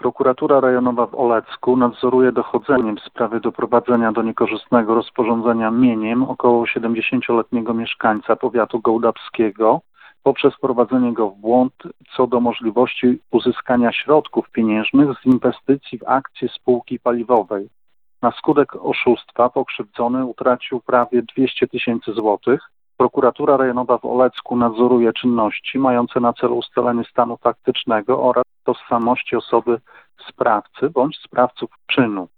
Prokuratura Rejonowa w Olecku nadzoruje dochodzenie w sprawie doprowadzenia do niekorzystnego rozporządzenia mieniem około 70-letniego mieszkańca powiatu gołdapskiego poprzez wprowadzenie go w błąd co do możliwości uzyskania środków pieniężnych z inwestycji w akcje spółki paliwowej. Na skutek oszustwa pokrzywdzony utracił prawie 200 000 złotych. Prokuratura Rejonowa w Olecku nadzoruje czynności mające na celu ustalenie stanu faktycznego oraz tożsamości osoby sprawcy bądź sprawców czynu.